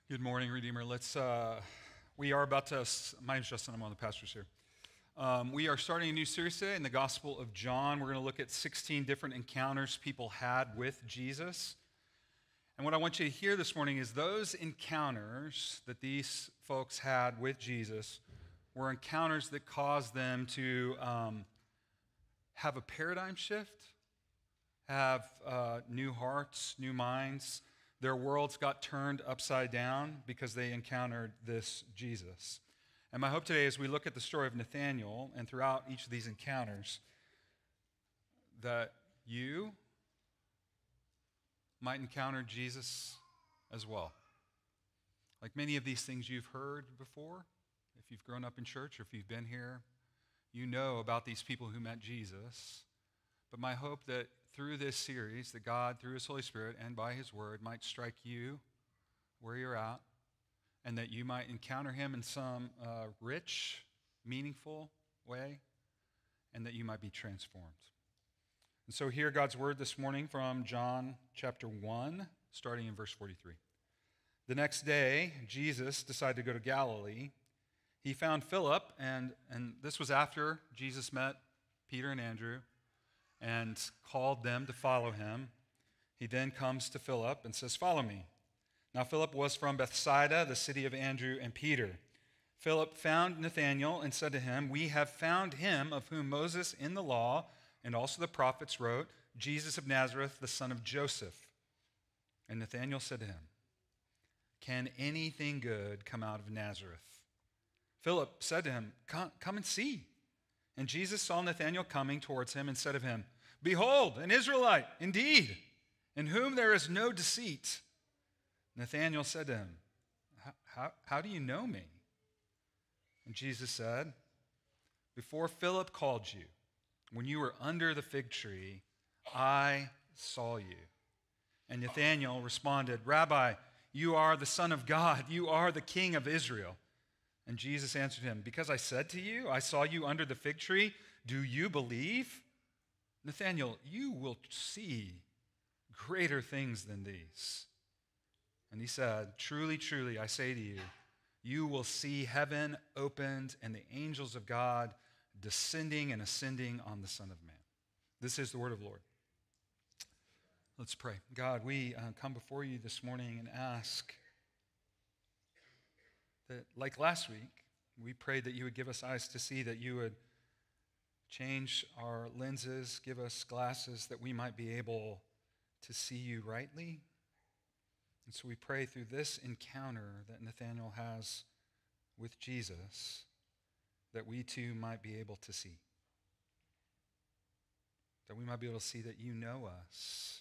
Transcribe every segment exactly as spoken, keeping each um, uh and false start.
Good morning, Redeemer. Let's. Uh, we are about to. My name's Justin. I'm one of the pastors here. Um, we are starting a new series today in the Gospel of John. We're going to look at sixteen different encounters people had with Jesus. And what I want you to hear this morning is those encounters that these folks had with Jesus were encounters that caused them to um, have a paradigm shift, have uh, new hearts, new minds. Their worlds got turned upside down because they encountered this Jesus. And my hope today as we look at the story of Nathanael and throughout each of these encounters that you might encounter Jesus as well. Like many of these things you've heard before, if you've grown up in church or if you've been here, you know about these people who met Jesus. But my hope that through this series, that God, through His Holy Spirit and by His Word, might strike you where you're at, and that you might encounter Him in some uh, rich, meaningful way, and that you might be transformed. And so hear God's Word this morning from John chapter one, starting in verse forty-three. The next day, Jesus decided to go to Galilee. He found Philip, and, and this was after Jesus met Peter and Andrew, and called them to follow him. He then comes to Philip and says, "Follow me." Now Philip was from Bethsaida, the city of Andrew and Peter. Philip found Nathanael and said to him, "We have found him of whom Moses in the law and also the prophets wrote, Jesus of Nazareth, the son of Joseph." And Nathanael said to him, "Can anything good come out of Nazareth?" Philip said to him, "Come, come and see." And Jesus saw Nathanael coming towards him and said of him, "Behold, an Israelite, indeed, in whom there is no deceit." Nathanael said to him, how, how do you know me?" And Jesus said, "Before Philip called you, when you were under the fig tree, I saw you." And Nathanael responded, "Rabbi, you are the Son of God. You are the King of Israel." And Jesus answered him, "Because I said to you, I saw you under the fig tree, do you believe? Nathanael, you will see greater things than these." And he said, "Truly, truly, I say to you, you will see heaven opened and the angels of God descending and ascending on the Son of Man." This is the word of the Lord. Let's pray. God, we uh, come before you this morning and ask that, like last week, we prayed that you would give us eyes to see, that you would change our lenses, give us glasses that we might be able to see you rightly. And so we pray through this encounter that Nathanael has with Jesus, that we too might be able to see. That we might be able to see that you know us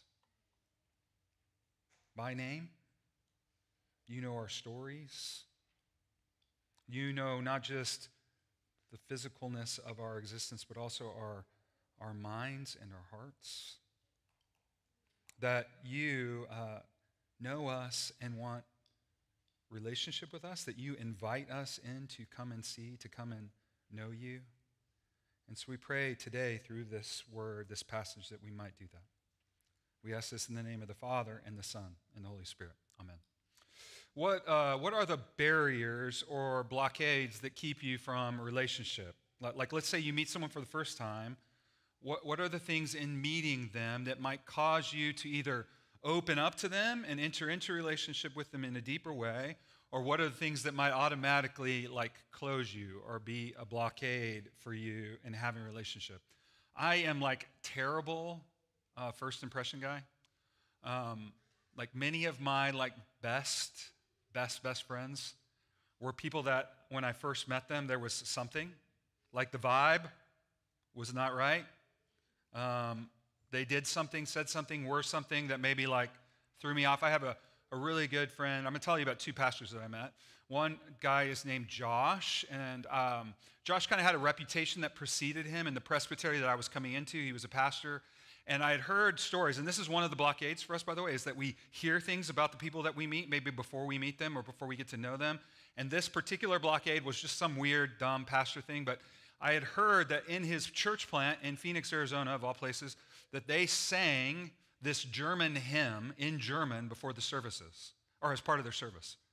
by name. You know our stories. You know not just the physicalness of our existence, but also our, our minds and our hearts. That you uh, know us and want relationship with us, that you invite us in to come and see, to come and know you. And so we pray today through this word, this passage, that we might do that. We ask this in the name of the Father and the Son and the Holy Spirit. Amen. What, uh, what are the barriers or blockades that keep you from a relationship? Like, like, let's say you meet someone for the first time. What, what are the things in meeting them that might cause you to either open up to them and enter into a relationship with them in a deeper way, or what are the things that might automatically like close you or be a blockade for you in having a relationship? I am like terrible uh, first impression guy. Um, like many of my like best best, best friends were people that when I first met them, there was something, like the vibe was not right. Um, they did something, said something, were something that maybe like threw me off. I have a, a really good friend. I'm going to tell you about two pastors that I met. One guy is named Josh, and um, Josh kind of had a reputation that preceded him in the presbytery that I was coming into. He was a pastor. And I had heard stories, and this is one of the blockades for us, by the way, is that we hear things about the people that we meet, maybe before we meet them or before we get to know them. And this particular blockade was just some weird, dumb pastor thing, but I had heard that in his church plant in Phoenix, Arizona, of all places, that they sang this German hymn in German before the services, or as part of their service.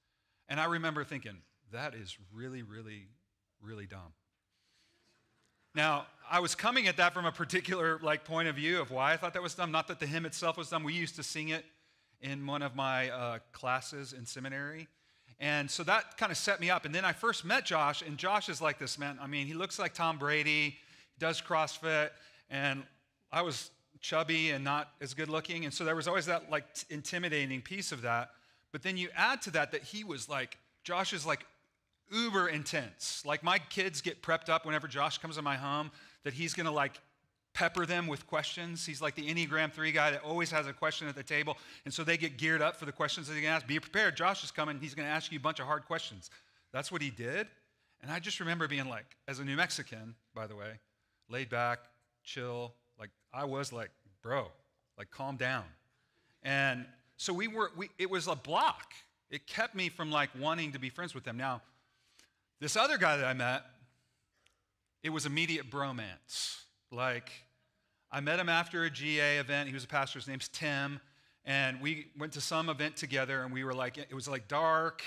And I remember thinking, that is really, really, really dumb. Now, I was coming at that from a particular like point of view of why I thought that was dumb. Not that the hymn itself was dumb. We used to sing it in one of my uh, classes in seminary. And so that kind of set me up. And then I first met Josh, and Josh is like this, man. I mean, he looks like Tom Brady, does CrossFit, and I was chubby and not as good looking. And so there was always that like t- intimidating piece of that. But then you add to that that he was like, Josh is like uber intense. Like my kids get prepped up whenever Josh comes in my home that he's going to like pepper them with questions. He's like the Enneagram three guy that always has a question at the table. And so they get geared up for the questions that they can ask. Be prepared. Josh is coming. He's going to ask you a bunch of hard questions. That's what he did. And I just remember being like, as a New Mexican, by the way, laid back, chill. Like I was like, bro, like calm down. And so we were, we, it was a block. It kept me from like wanting to be friends with them. Now, this other guy that I met, it was immediate bromance. Like, I met him after a G A event. He was a pastor. His name's Tim. And we went to some event together, and we were like, it was like dark.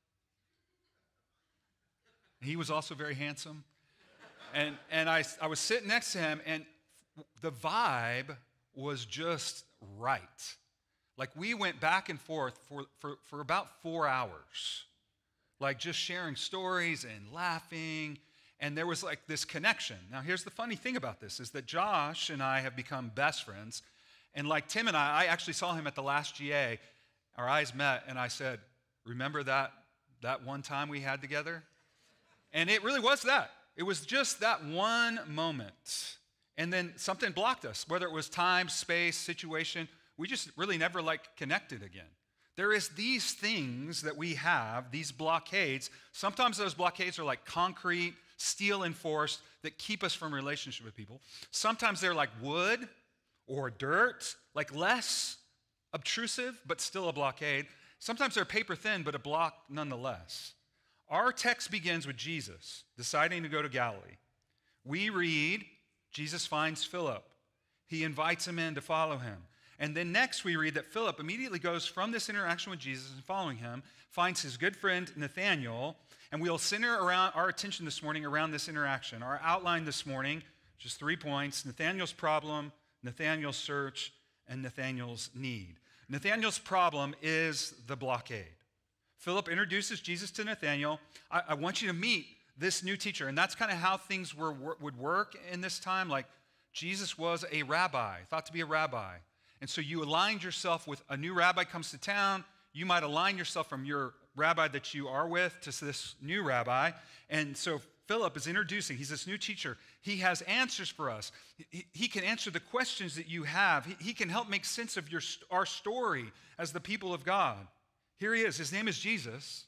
He was also very handsome. And, and I, I was sitting next to him, and the vibe was just right. Like, we went back and forth for, for, for about four hours. Like, just sharing stories and laughing. And there was like this connection. Now, here's the funny thing about this is that Josh and I have become best friends. And like Tim and I, I actually saw him at the last G A. Our eyes met, and I said, remember that, that one time we had together? And it really was that. It was just that one moment. And then something blocked us, whether it was time, space, situation. We just really never like connected again. There is these things that we have, these blockades. Sometimes those blockades are like concrete, steel enforced, that keep us from relationship with people. Sometimes they're like wood or dirt, like less obtrusive, but still a blockade. Sometimes they're paper thin, but a block nonetheless. Our text begins with Jesus deciding to go to Galilee. We read, Jesus finds Philip. He invites him in to follow him. And then next we read that Philip immediately goes from this interaction with Jesus and following him, finds his good friend Nathanael, and we'll center around our attention this morning around this interaction. Our outline this morning, just three points: Nathanael's problem, Nathanael's search, and Nathanael's need. Nathanael's problem is the blockade. Philip introduces Jesus to Nathanael. I, I want you to meet this new teacher. And that's kind of how things were, would work in this time. Like Jesus was a rabbi, thought to be a rabbi. And so you aligned yourself with a new rabbi comes to town. You might align yourself from your rabbi that you are with to this new rabbi. And so Philip is introducing. He's this new teacher. He has answers for us. He, he can answer the questions that you have. He, he can help make sense of your, our story as the people of God. Here he is. His name is Jesus,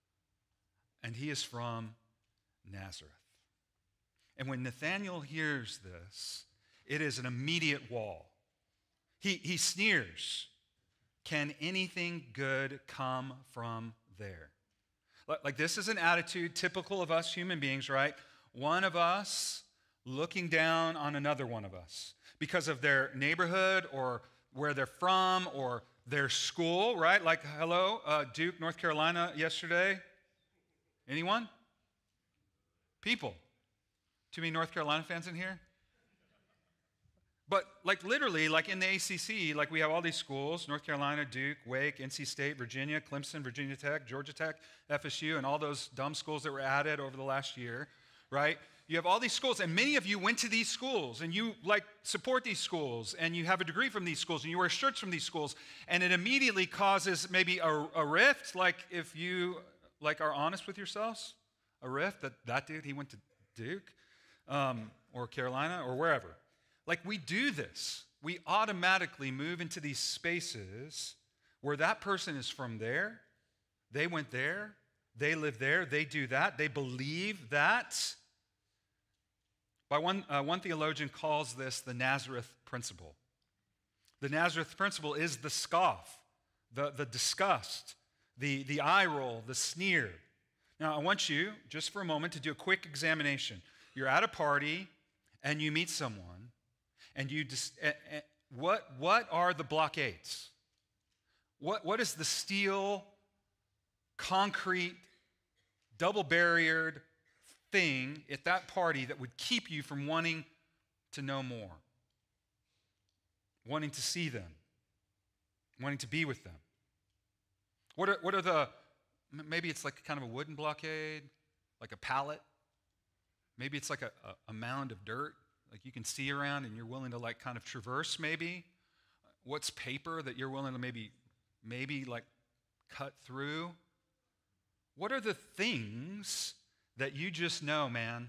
and he is from Nazareth. And when Nathanael hears this, it is an immediate wall. He, he sneers. Can anything good come from there? Like, this is an attitude typical of us human beings, right? One of us looking down on another one of us because of their neighborhood or where they're from or their school, right? Like, hello, uh, Duke, North Carolina yesterday. Anyone? People. Too many North Carolina fans in here? But like literally, like in the A C C, like we have all these schools, North Carolina, Duke, Wake, N C State, Virginia, Clemson, Virginia Tech, Georgia Tech, F S U, and all those dumb schools that were added over the last year, right? You have all these schools, and many of you went to these schools, and you like support these schools, and you have a degree from these schools, and you wear shirts from these schools, and it immediately causes maybe a, a rift, like if you like are honest with yourselves, a rift that that dude, he went to Duke, um, or Carolina, or wherever. Like we do this. We automatically move into these spaces where that person is from there, they went there, they live there, they do that, they believe that. By one, uh, one theologian calls this the Nazareth principle. The Nazareth principle is the scoff, the, the disgust, the, the eye roll, the sneer. Now, I want you, just for a moment, to do a quick examination. You're at a party, and you meet someone, and you dis- uh, uh, what, what are the blockades? What, what is the steel concrete, double barriered thing at that party that would keep you from wanting to know more, wanting to see them, wanting to be with them? What are, what are the, maybe it's like kind of a wooden blockade, like a pallet. Maybe it's like a, a, a mound of dirt, like you can see around and you're willing to like kind of traverse maybe. What's paper that you're willing to maybe, maybe like cut through? What are the things that you just know, man?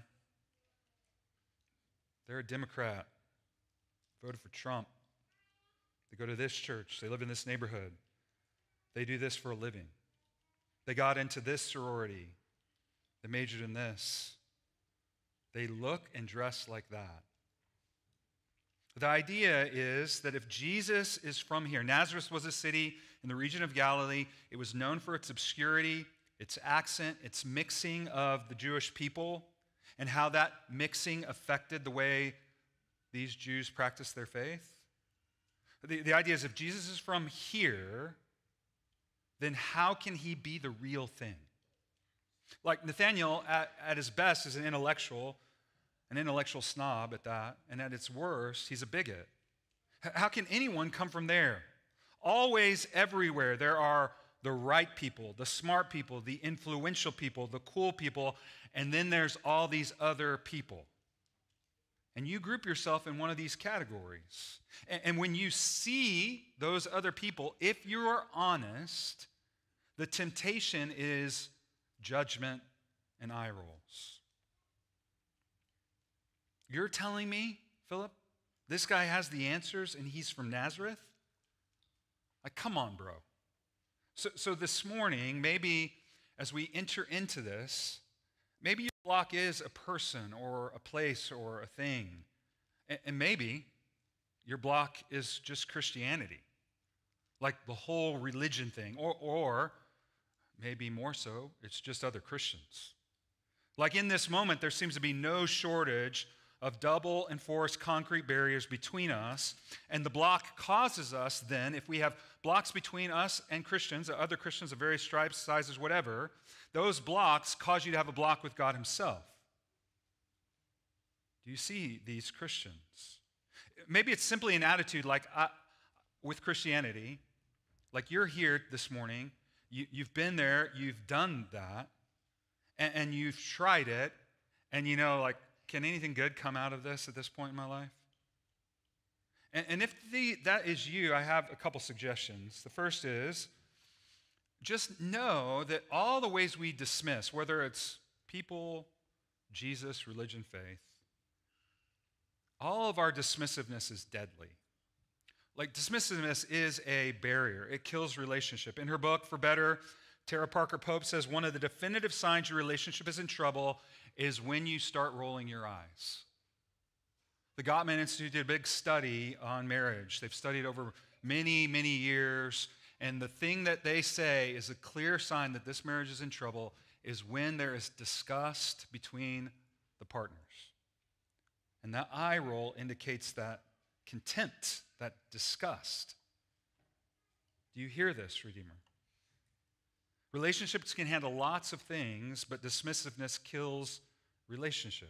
They're a Democrat, voted for Trump. They go to this church. They live in this neighborhood. They do this for a living. They got into this sorority. They majored in this. They look and dress like that. The idea is that if Jesus is from here, Nazareth was a city in the region of Galilee. It was known for its obscurity, its accent, its mixing of the Jewish people, and how that mixing affected the way these Jews practiced their faith. The, the idea is if Jesus is from here, then how can he be the real thing? Like Nathaniel, at, at his best, is an intellectual, an intellectual snob at that, and at its worst, he's a bigot. H- how can anyone come from there? Always, everywhere, there are the right people, the smart people, the influential people, the cool people, and then there's all these other people. And you group yourself in one of these categories. And, and when you see those other people, if you are honest, the temptation is judgment and eye rolls. You're telling me, Philip, this guy has the answers and he's from Nazareth? Like, come on, bro. So, so this morning, maybe as we enter into this, maybe your block is a person or a place or a thing. And, and maybe your block is just Christianity, like the whole religion thing. Or, or maybe more so, it's just other Christians. Like in this moment, there seems to be no shortage of double enforced concrete barriers between us, and the block causes us then, if we have blocks between us and Christians, other Christians of various stripes, sizes, whatever, those blocks cause you to have a block with God himself. Do you see these Christians? Maybe it's simply an attitude like I, with Christianity, like you're here this morning, you, you've been there, you've done that, and, and you've tried it, and you know, like, can anything good come out of this at this point in my life? And, and if the, that is you, I have a couple suggestions. The first is just know that all the ways we dismiss, whether it's people, Jesus, religion, faith, all of our dismissiveness is deadly. Like dismissiveness is a barrier. It kills relationship. In her book, For Better, Tara Parker Pope says one of the definitive signs your relationship is in trouble is when you start rolling your eyes. The Gottman Institute did a big study on marriage. They've studied over many, many years, and the thing that they say is a clear sign that this marriage is in trouble is when there is disgust between the partners. And that eye roll indicates that contempt, that disgust. Do you hear this, Redeemer? Relationships can handle lots of things, but dismissiveness kills relationship.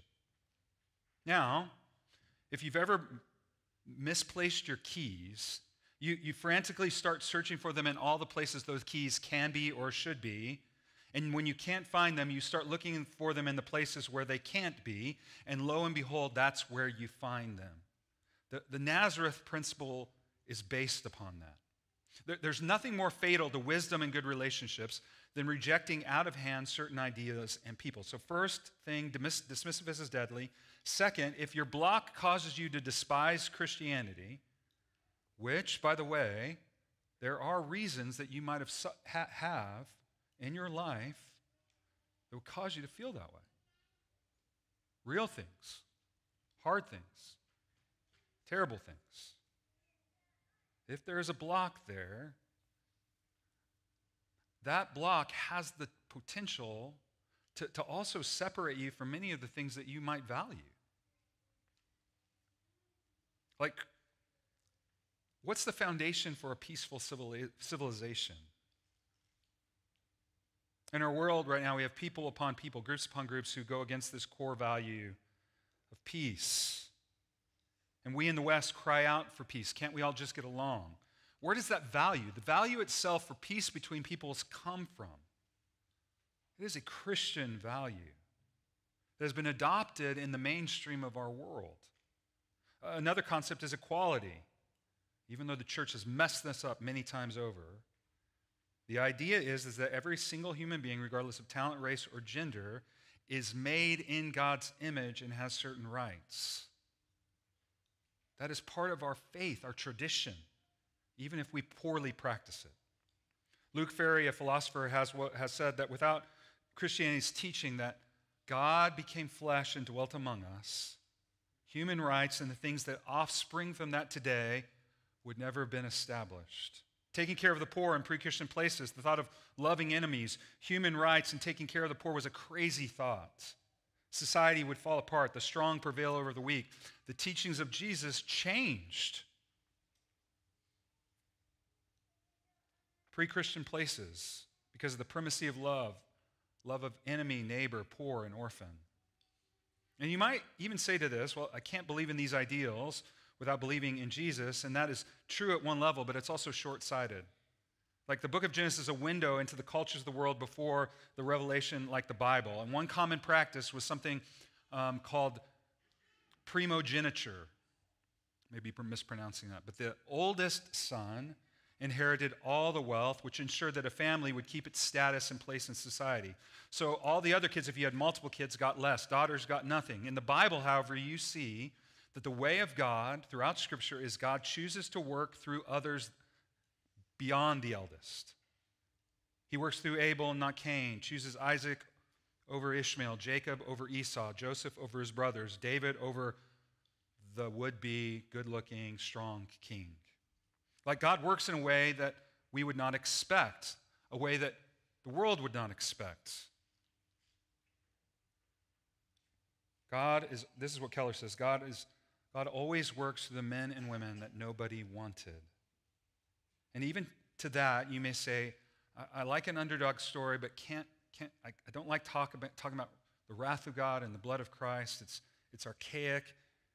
Now, if you've ever misplaced your keys, you, you frantically start searching for them in all the places those keys can be or should be. And when you can't find them, you start looking for them in the places where they can't be. And lo and behold, that's where you find them. The, the Nazareth principle is based upon that. There's nothing more fatal to wisdom and good relationships than rejecting out of hand certain ideas and people. So first thing, dismiss, dismissiveness is deadly. Second, if your block causes you to despise Christianity, which, by the way, there are reasons that you might have, ha, have in your life that will cause you to feel that way. Real things, hard things, terrible things. If there is a block there, that block has the potential to, to also separate you from many of the things that you might value. Like, what's the foundation for a peaceful civili- civilization? In our world right now, we have people upon people, groups upon groups who go against this core value of peace. And we in the West cry out for peace. Can't we all just get along? Where does that value, the value itself for peace between peoples, come from? It is a Christian value that has been adopted in the mainstream of our world. Another concept is equality. Even though the church has messed this up many times over, the idea is, is that every single human being, regardless of talent, race, or gender, is made in God's image and has certain rights. That is part of our faith, our tradition, even if we poorly practice it. Luke Ferry, a philosopher, has, has said that without Christianity's teaching that God became flesh and dwelt among us, human rights and the things that offspring from that today would never have been established. Taking care of the poor in pre-Christian places, the thought of loving enemies, human rights, and taking care of the poor was a crazy thought. Society would fall apart, the strong prevail over the weak. The teachings of Jesus changed. Pre-Christian places, because of the primacy of love, love of enemy, neighbor, poor, and orphan. And you might even say to this, well, I can't believe in these ideals without believing in Jesus, and that is true at one level, but it's also short-sighted. Like the book of Genesis is a window into the cultures of the world before the revelation, like the Bible. And one common practice was something um, called primogeniture. Maybe mispronouncing that. But the oldest son inherited all the wealth, which ensured that a family would keep its status and place in society. So all the other kids, if you had multiple kids, got less. Daughters got nothing. In the Bible, however, you see that the way of God throughout Scripture is God chooses to work through others beyond the eldest. He works through Abel and not Cain, chooses Isaac over Ishmael, Jacob over Esau, Joseph over his brothers, David over the would-be, good-looking, strong king. Like God works in a way that we would not expect, a way that the world would not expect. God is, this is what Keller says, God is God always works through the men and women that nobody wanted. And even to that, you may say, I, I like an underdog story, but can't, can't, I, I don't like talk about, talking about the wrath of God and the blood of Christ. It's, it's archaic.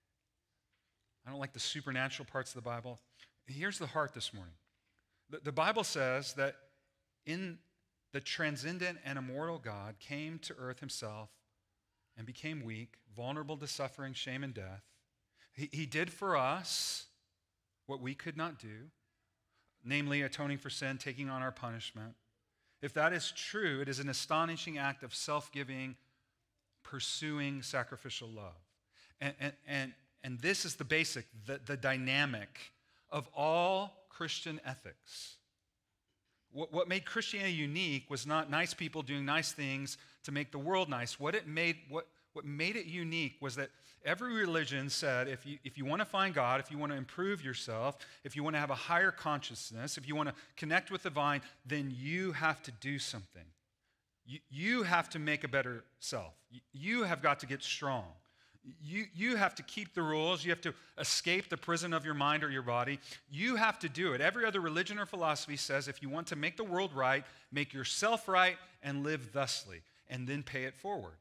I don't like the supernatural parts of the Bible. Here's the heart this morning. The, the Bible says that in the transcendent and immortal God came to earth himself and became weak, vulnerable to suffering, shame, and death. He, he did for us what we could not do, namely atoning for sin, taking on our punishment. If that is true, it is an astonishing act of self-giving, pursuing sacrificial love. And, and, and, and this is the basic, the, the dynamic of all Christian ethics. What, what made Christianity unique was not nice people doing nice things to make the world nice. What it made, what, what made it unique was that every religion said if you, if you want to find God, if you want to improve yourself, if you want to have a higher consciousness, if you want to connect with the vine, then you have to do something. You, you have to make a better self. You, you have got to get strong. You, you have to keep the rules. You have to escape the prison of your mind or your body. You have to do it. Every other religion or philosophy says if you want to make the world right, make yourself right and live thusly, and then pay it forward.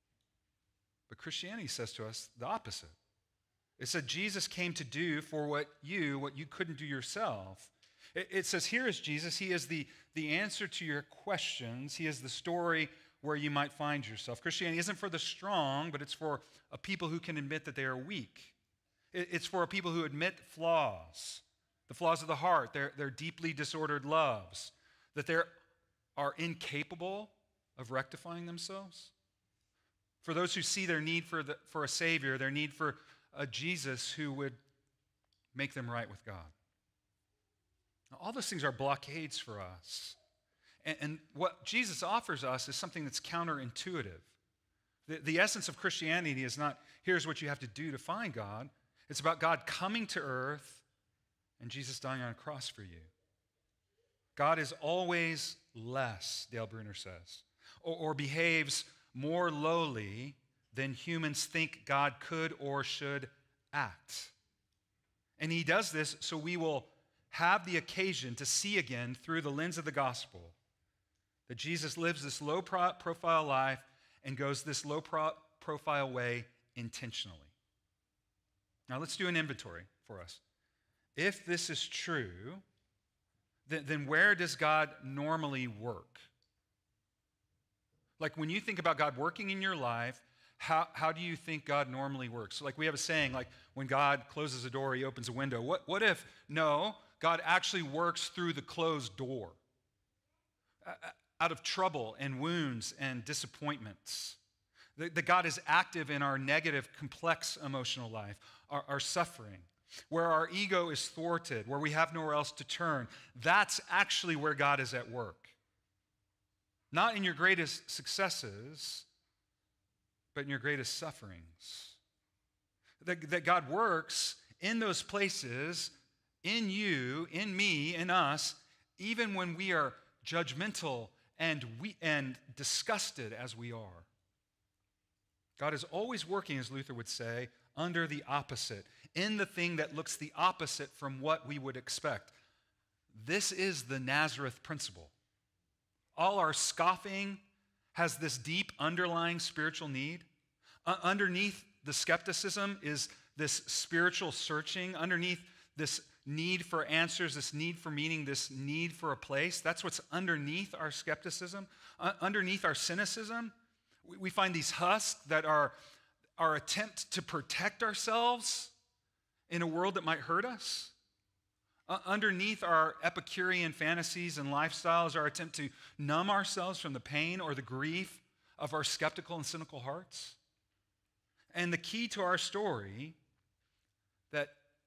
But Christianity says to us the opposite. It said Jesus came to do for what you, what you couldn't do yourself. It, it says here is Jesus. He is the, the answer to your questions. He is the story where you might find yourself. Christianity isn't for the strong, but it's for a people who can admit that they are weak. It, it's for a people who admit flaws, the flaws of the heart, their, their deeply disordered loves, that they are incapable of rectifying themselves. For those who see their need for, the, for a Savior, their need for a Jesus who would make them right with God. Now, all those things are blockades for us. And, and what Jesus offers us is something that's counterintuitive. The, the essence of Christianity is not, here's what you have to do to find God. It's about God coming to earth and Jesus dying on a cross for you. God is always less, Dale Bruner says, or, or behaves more lowly than humans think God could or should act. And he does this so we will have the occasion to see again through the lens of the gospel That Jesus lives this low pro- profile life and goes this low pro- profile way intentionally. Now let's do an inventory for us. If this is true, then, then where does God normally work? Like when you think about God working in your life, how, how do you think God normally works? Like we have a saying, like when God closes a door, he opens a window. What, what if, no, God actually works through the closed door? Uh, out of trouble and wounds and disappointments. That, that God is active in our negative, complex emotional life, our, our suffering, where our ego is thwarted, where we have nowhere else to turn. That's actually where God is at work. Not in your greatest successes, but in your greatest sufferings. That, that God works in those places, in you, in me, in us, even when we are judgmental and we and disgusted as we are. God is always working, as Luther would say, under the opposite, in the thing that looks the opposite from what we would expect. This is the Nazareth principle. All our scoffing has this deep underlying spiritual need. Uh, underneath the skepticism is this spiritual searching. Underneath this need for answers, this need for meaning, this need for a place. That's what's underneath our skepticism. Uh, underneath our cynicism, we, we find these husks that are our attempt to protect ourselves in a world that might hurt us. Uh, underneath our Epicurean fantasies and lifestyles, our attempt to numb ourselves from the pain or the grief of our skeptical and cynical hearts. And the key to our story, that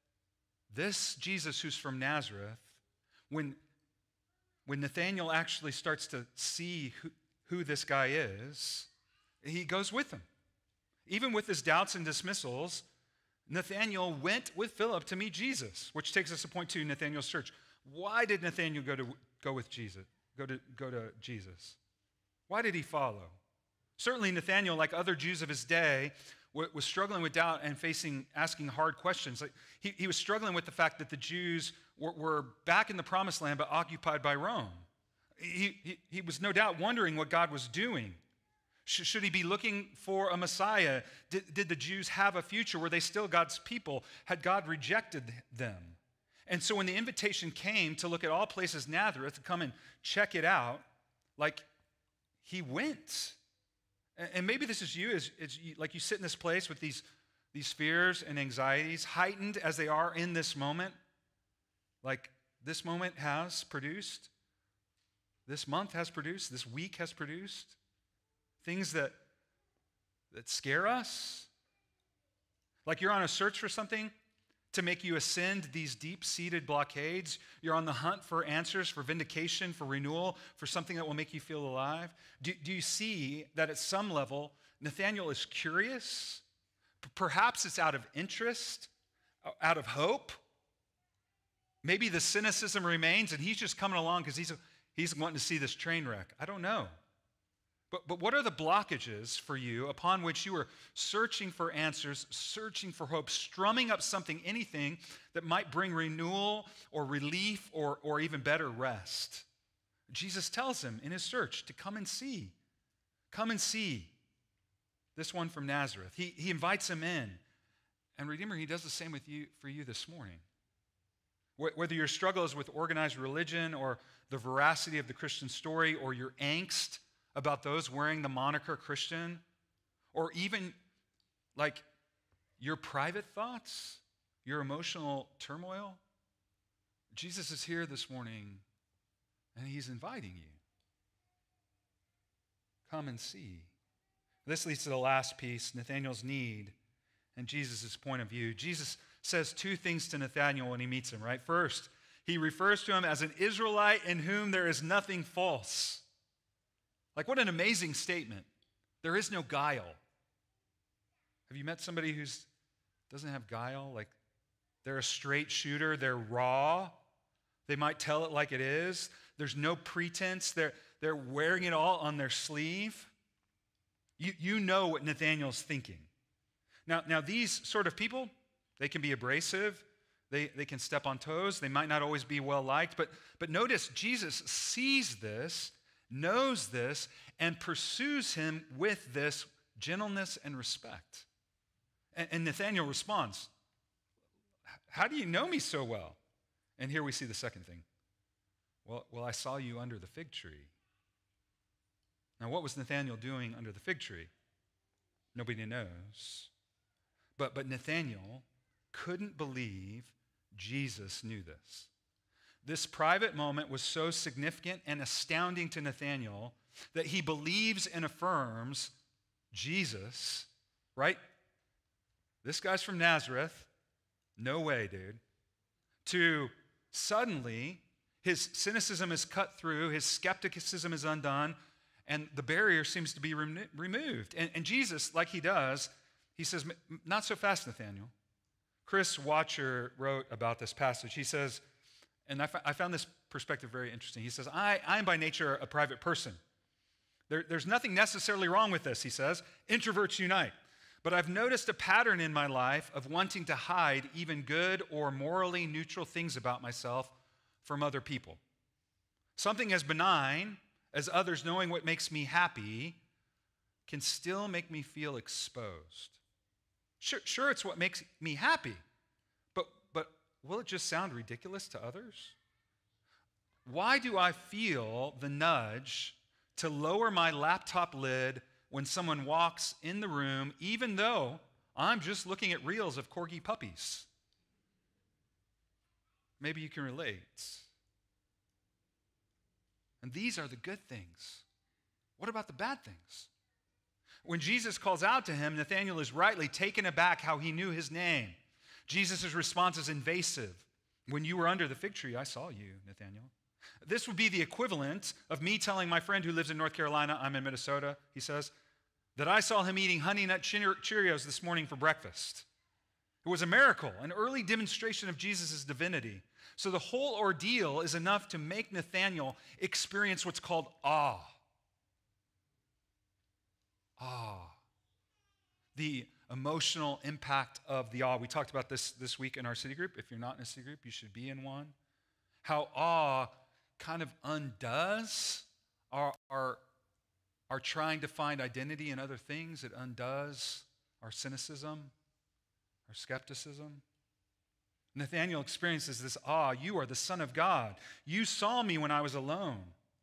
this Jesus who's from Nazareth, when, when Nathanael actually starts to see who, who this guy is, he goes with him. Even with his doubts and dismissals, Nathanael went with Philip to meet Jesus, which takes us to point two, Nathanael's search. Why did Nathanael go to go with Jesus? Go to go to Jesus? Why did he follow? Certainly, Nathanael, like other Jews of his day, was struggling with doubt and facing, asking hard questions. Like he, he was struggling with the fact that the Jews were, were back in the promised land but occupied by Rome. He, he, he was no doubt wondering what God was doing. Should, should he be looking for a Messiah? Did, did the Jews have a future? Were they still God's people? Had God rejected them? And so when the invitation came to look at all places Nazareth, to come and check it out, like he went. And maybe this is you, is, is you, like you sit in this place with these, these fears and anxieties, heightened as they are in this moment, like this moment has produced, this month has produced, this week has produced, things that, that scare us. Like you're on a search for something to make you ascend these deep-seated blockades. You're on the hunt for answers, for vindication, for renewal, for something that will make you feel alive. Do, do you see that at some level, Nathanael is curious? P- perhaps it's out of interest, out of hope. Maybe the cynicism remains and he's just coming along because he's, he's wanting to see this train wreck. I don't know. But, but what are the blockages for you upon which you are searching for answers, searching for hope, strumming up something, anything that might bring renewal or relief or, or even better, rest? Jesus tells him in his search to come and see. Come and see this one from Nazareth. He, he invites him in. And Redeemer, he does the same with you for you this morning. Whether your struggle is with organized religion or the veracity of the Christian story or your angst about those wearing the moniker Christian, or even like your private thoughts, your emotional turmoil, Jesus is here this morning and he's inviting you. Come and see. This leads to the last piece, Nathanael's need and Jesus' point of view. Jesus says two things to Nathanael when he meets him, right? First, he refers to him as an Israelite in whom there is nothing false. Like, what an amazing statement. There is no guile. Have you met somebody who doesn't have guile? Like, they're a straight shooter. They're raw. They might tell it like it is. There's no pretense. They're, they're wearing it all on their sleeve. You, you know what Nathanael's thinking. Now, now, these sort of people, they can be abrasive. They, they can step on toes. They might not always be well-liked. But, but notice, Jesus sees this knows this, and pursues him with this gentleness and respect. And, and Nathanael responds, how do you know me so well? And here we see the second thing. Well, well, I saw you under the fig tree. Now, what was Nathanael doing under the fig tree? Nobody knows. But, but Nathanael couldn't believe Jesus knew this. This private moment was so significant and astounding to Nathanael that he believes and affirms Jesus, right? This guy's from Nazareth. No way, dude. To suddenly, his cynicism is cut through, his skepticism is undone, and the barrier seems to be remo- removed. And, and Jesus, like he does, he says, not so fast, Nathanael. Chris Watcher wrote about this passage. He says, and I, f- I found this perspective very interesting. He says, I, I am by nature a private person. There, there's nothing necessarily wrong with this, he says. Introverts unite. But I've noticed a pattern in my life of wanting to hide even good or morally neutral things about myself from other people. Something as benign as others knowing what makes me happy can still make me feel exposed. Sure, sure it's what makes me happy, but, but will it just sound ridiculous to others? Why do I feel the nudge to lower my laptop lid when someone walks in the room, even though I'm just looking at reels of corgi puppies? Maybe you can relate. And these are the good things. What about the bad things? When Jesus calls out to him, Nathanael is rightly taken aback how he knew his name. Jesus' response is invasive. When you were under the fig tree, I saw you, Nathanael. This would be the equivalent of me telling my friend who lives in North Carolina, I'm in Minnesota, he says, that I saw him eating Honey Nut Cheerios this morning for breakfast. It was a miracle, an early demonstration of Jesus' divinity. So the whole ordeal is enough to make Nathanael experience what's called awe. Awe. The emotional impact of the awe. We talked about this this week in our city group. If you're not in a city group, you should be in one. How awe kind of undoes our, our, our trying to find identity in other things. It undoes our cynicism, our skepticism. Nathanael experiences this awe. You are the Son of God. You saw me when I was alone.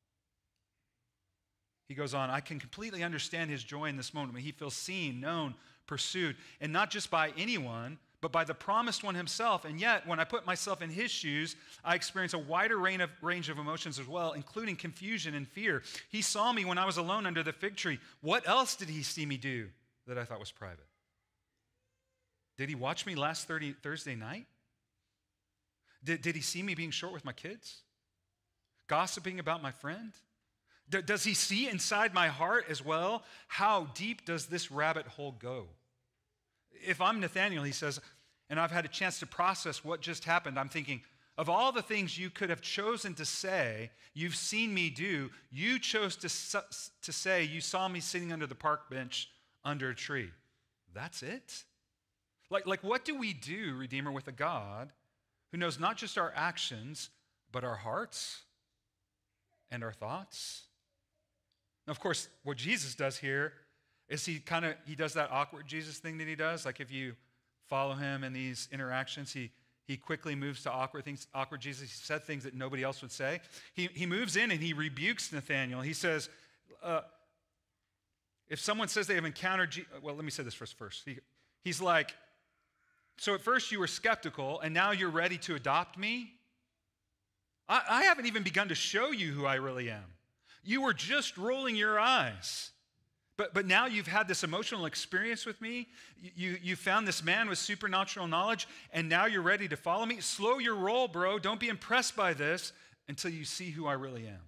He goes on, I can completely understand his joy in this moment when he feels seen, known, pursued, and not just by anyone, but by the promised one himself. And yet, when I put myself in his shoes, I experience a wider range of emotions as well, including confusion and fear. He saw me when I was alone under the fig tree. What else did he see me do that I thought was private? Did he watch me last Thursday night? Did, did he see me being short with my kids? Gossiping about my friend? D- does he see inside my heart as well? How deep does this rabbit hole go? If I'm Nathanael, he says, and I've had a chance to process what just happened, I'm thinking, of all the things you could have chosen to say, you've seen me do, you chose to, su- to say you saw me sitting under the park bench under a tree. That's it? Like, like what do we do, Redeemer, with a God who knows not just our actions, but our hearts and our thoughts? Now, of course, what Jesus does here is he kind of, he does that awkward Jesus thing that he does. Like if you follow him in these interactions, he he quickly moves to awkward things, awkward Jesus. He said things that nobody else would say. He, he moves in and he rebukes Nathanael. He says, uh, if someone says they have encountered, Je- well, let me say this first. first. He, he's like, so at first you were skeptical and now you're ready to adopt me? I, I haven't even begun to show you who I really am. You were just rolling your eyes. But, but now you've had this emotional experience with me. You, you found this man with supernatural knowledge, and now you're ready to follow me. Slow your roll, bro. Don't be impressed by this until you see who I really am.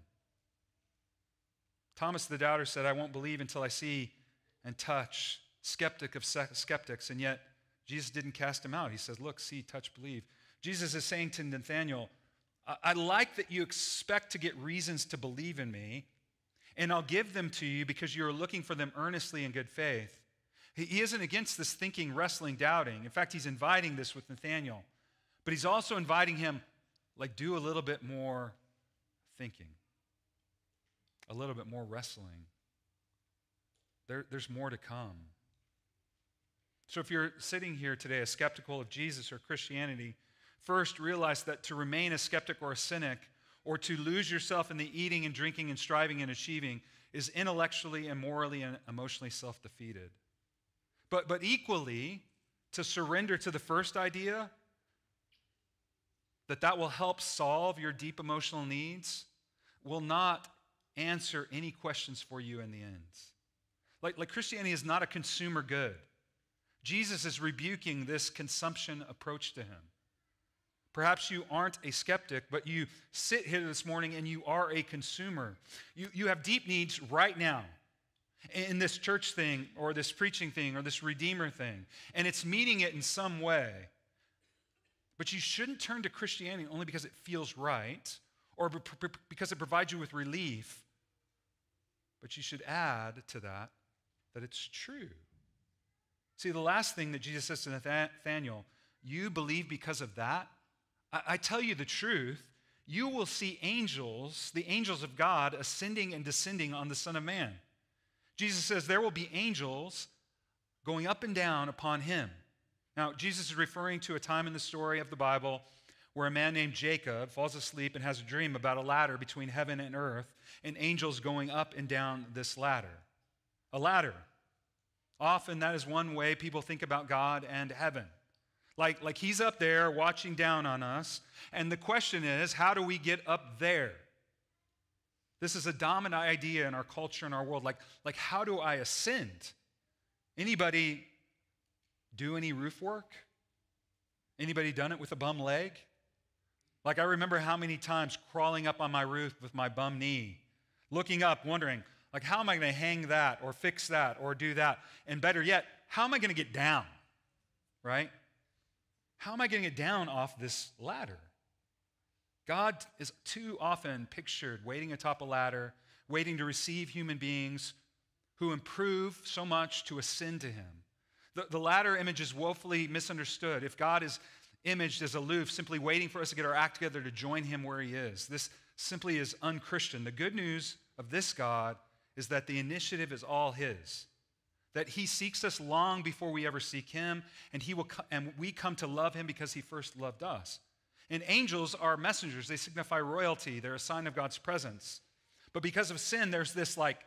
Thomas the doubter said, I won't believe until I see and touch. Skeptic of skeptics, and yet Jesus didn't cast him out. He says, look, see, touch, believe. Jesus is saying to Nathanael, I, I like that you expect to get reasons to believe in me, and I'll give them to you because you're looking for them earnestly in good faith. He isn't against this thinking, wrestling, doubting. In fact, he's inviting this with Nathanael. But he's also inviting him, like, do a little bit more thinking. a little bit more wrestling. There, there's more to come. So if you're sitting here today as skeptical of Jesus or Christianity, first realize that to remain a skeptic or a cynic, or to lose yourself in the eating and drinking and striving and achieving, is intellectually and morally and emotionally self-defeated. But, but equally, to surrender to the first idea, that that will help solve your deep emotional needs, will not answer any questions for you in the end. Like, like Christianity is not a consumer good. Jesus is rebuking this consumption approach to him. Perhaps you aren't a skeptic, but you sit here this morning and you are a consumer. You, you have deep needs right now in this church thing or this preaching thing or this Redeemer thing, and it's meeting it in some way. But you shouldn't turn to Christianity only because it feels right or because it provides you with relief. But you should add to that that it's true. See, the last thing that Jesus says to Nathanael, you believe because of that? I, I tell you the truth, you will see angels, the angels of God, ascending and descending on the Son of Man. Jesus says there will be angels going up and down upon him. Now, Jesus is referring to a time in the story of the Bible where a man named Jacob falls asleep and has a dream about a ladder between heaven and earth and angels going up and down this ladder. A ladder. Often that is one way people think about God and heaven. Like, like he's up there watching down on us, and the question is, how do we get up there? This is a dominant idea in our culture and our world. Like, like how do I ascend? Anybody do any roof work? Anybody done it with a bum leg? Like I remember how many times crawling up on my roof with my bum knee, looking up, wondering, like, how am I going to hang that or fix that or do that? And better yet, how am I going to get down, right? How am I going to get down off this ladder? God is too often pictured waiting atop a ladder, waiting to receive human beings who improve so much to ascend to him. The, the ladder image is woefully misunderstood. If God is imaged as aloof, simply waiting for us to get our act together to join him where he is, this simply is unchristian. The good news of this God is that the initiative is all his, that he seeks us long before we ever seek him, and he will co- and we come to love him because he first loved us. And angels are messengers. They signify royalty. They're a sign of God's presence. But because of sin, there's this like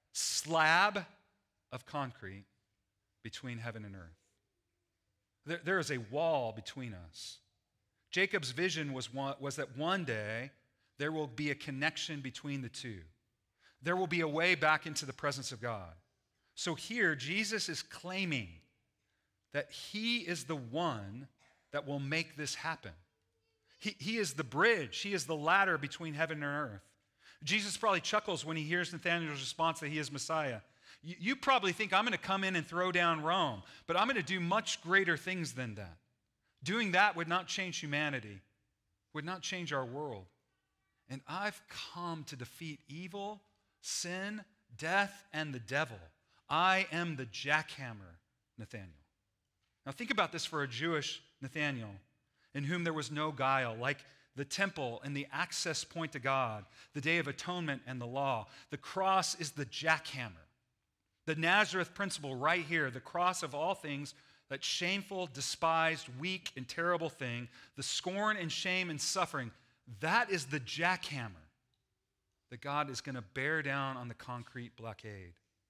slab of concrete between heaven and earth. There, there is a wall between us. Jacob's vision was, one, was that one day there will be a connection between the two. There will be a way back into the presence of God. So here, Jesus is claiming that he is the one that will make this happen. He, he is the bridge. He is the ladder between heaven and earth. Jesus probably chuckles when he hears Nathanael's response that he is Messiah. You, you probably think I'm going to come in and throw down Rome, but I'm going to do much greater things than that. Doing that would not change humanity, would not change our world. And I've come to defeat evil, sin, death, and the devil. I am the jackhammer, Nathanael. Now think about this for a Jewish Nathanael in whom there was no guile, like the temple and the access point to God, the Day of Atonement and the law. The cross is the jackhammer. The Nazareth principle right here, the cross of all things, that shameful, despised, weak, and terrible thing, the scorn and shame and suffering, that is the jackhammer that God is going to bear down on the concrete blockade.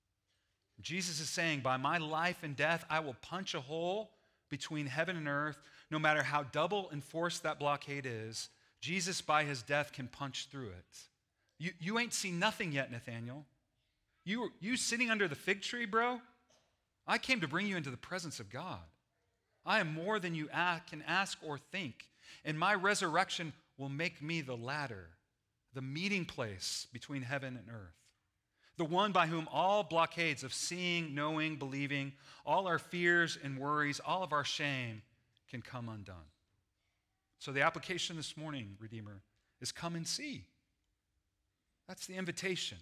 Jesus is saying, by my life and death, I will punch a hole between heaven and earth. No matter how double enforced that blockade is, Jesus, by his death, can punch through it. You, you ain't seen nothing yet, Nathanael. You, you sitting under the fig tree, bro? I came to bring you into the presence of God. I am more than you can ask or think, and my resurrection will make me the ladder, the meeting place between heaven and earth. The one by whom all blockades of seeing, knowing, believing, all our fears and worries, all of our shame can come undone. So the application this morning, Redeemer, is come and see. That's the invitation.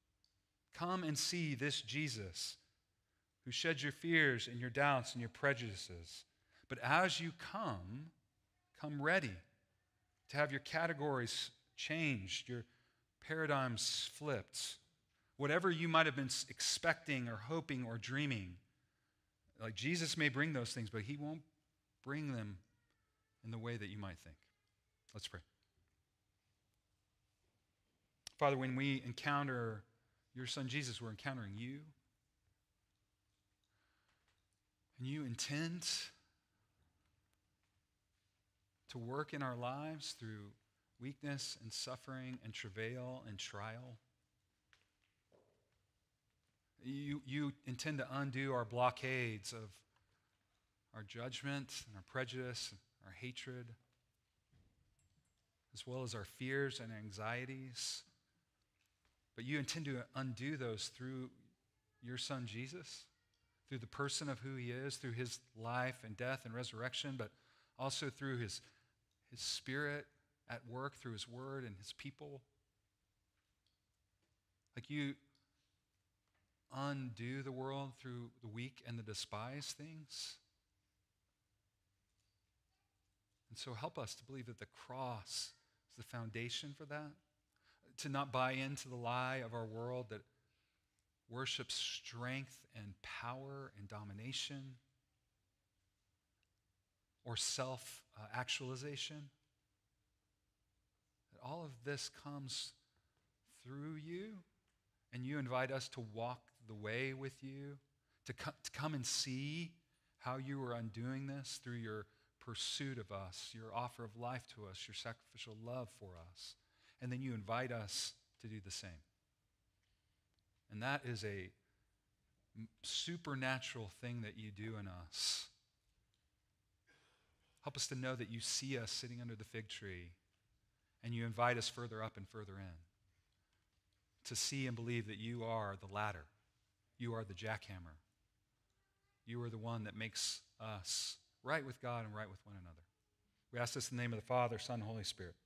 Come and see this Jesus who sheds your fears and your doubts and your prejudices. But as you come, come ready to have your categories changed, your paradigms flipped, whatever you might have been expecting or hoping or dreaming. Like Jesus may bring those things, but he won't bring them in the way that you might think. Let's pray. Father, when we encounter your son Jesus, we're encountering you. And you intend to work in our lives through weakness and suffering and travail and trial. You, you intend to undo our blockades of our judgment and our prejudice, and our hatred, as well as our fears and anxieties. But you intend to undo those through your son Jesus, through the person of who he is, through his life and death and resurrection, but also through his, his Spirit at work, through his word and his people. Like you undo the world through the weak and the despised things. And so help us to believe that the cross is the foundation for that, to not buy into the lie of our world that worships strength and power and domination or self-actualization. That all of this comes through you, and you invite us to walk the way with you, to, co- to come and see how you are undoing this through your pursuit of us, your offer of life to us, your sacrificial love for us. And then you invite us to do the same. And that is a supernatural thing that you do in us. Help us to know that you see us sitting under the fig tree, and you invite us further up and further in, to see and believe that you are the ladder. You are the jackhammer. You are the one that makes us right with God and right with one another. We ask this in the name of the Father, Son, and Holy Spirit.